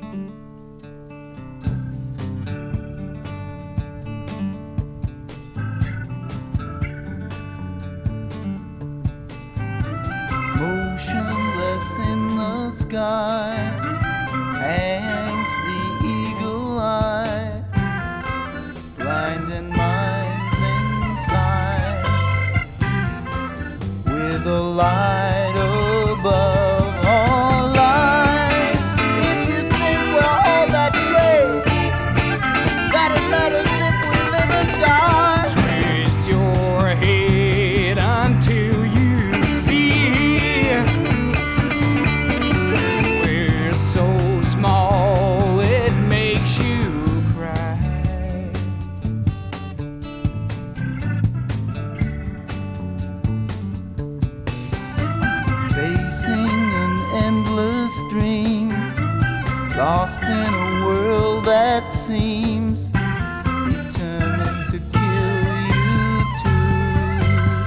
Motionless in the sky hangs the eagle eye, blinding minds inside with a light above all light. If you think we're all that great, that it matters if we live and die. Twist your head until you see we're so small it makes you cry. Facing an endless dream, lost in a world that seems determined to kill you too.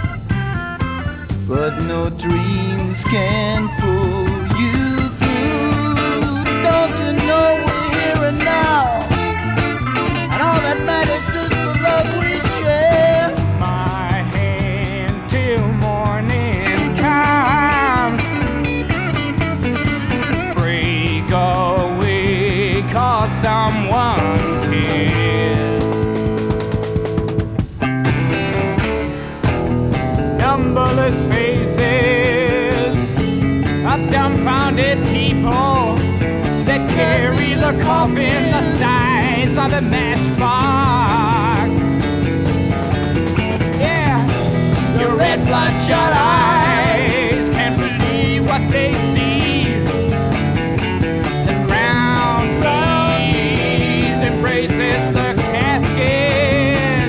But no dreams can pull you through. Don't you know we're here and now, and all that matters is the love we share. My hand till morning comes. Break away, 'cause someone cares. Numberless faces of dumbfounded people that carry the coffin the size of a matchbox. Yeah, your red bloodshot eyes can't believe what they see. The round breeze embraces the casket.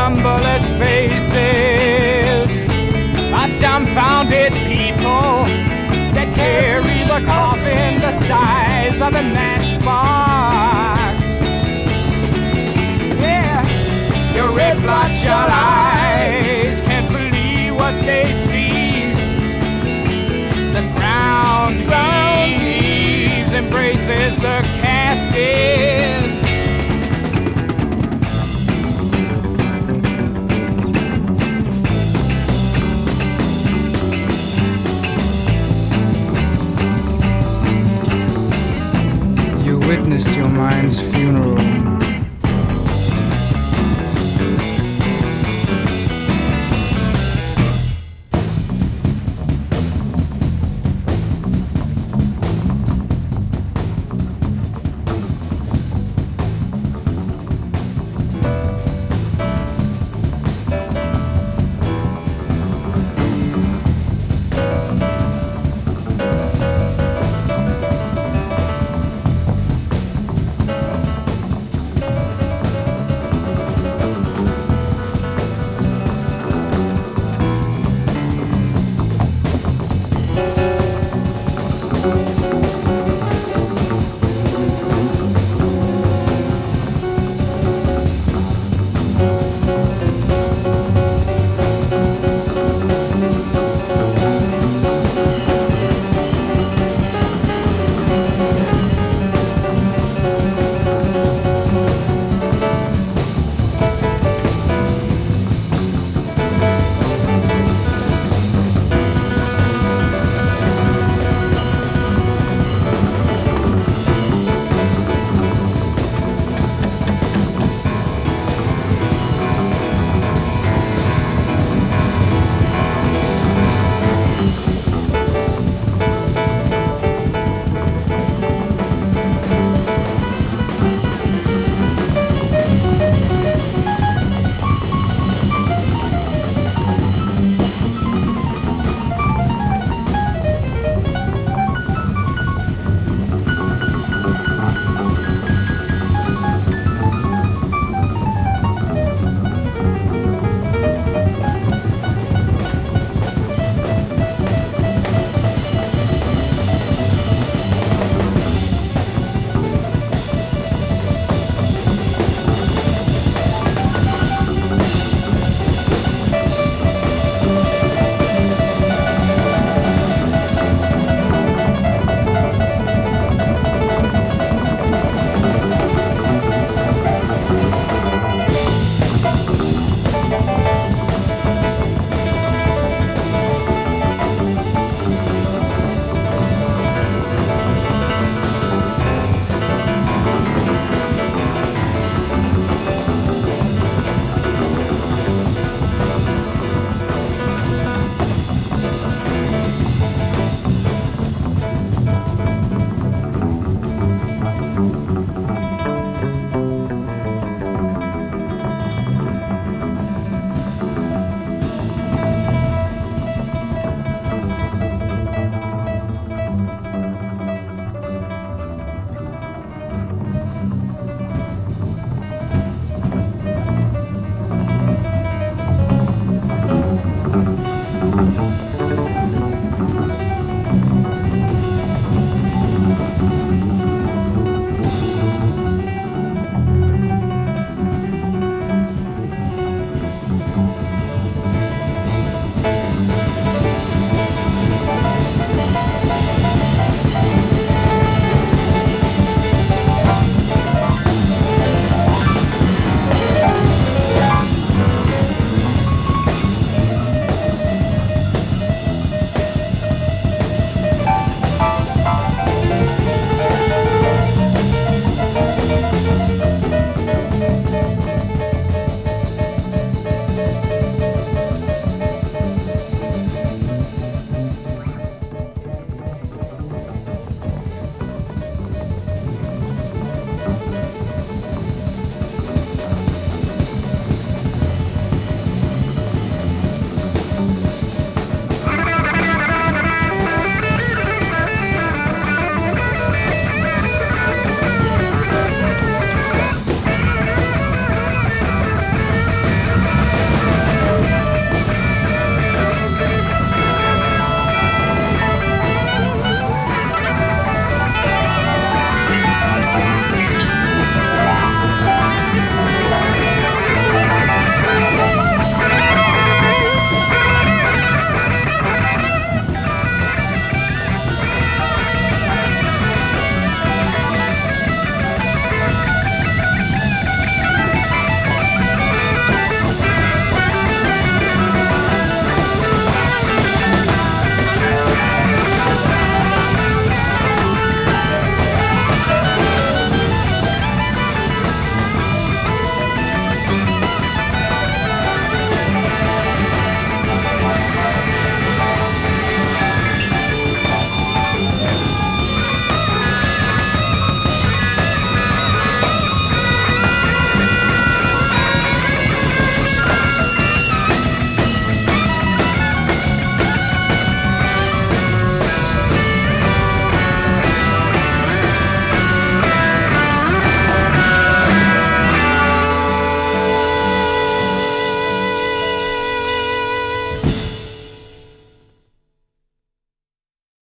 numberless faces of dumbfounded people that carry the coffin the size of a matchbox. Yeah, your red bloodshot eyes can't believe what they see. The ground heaves, embraces the casket. You witnessed your mind's funeral.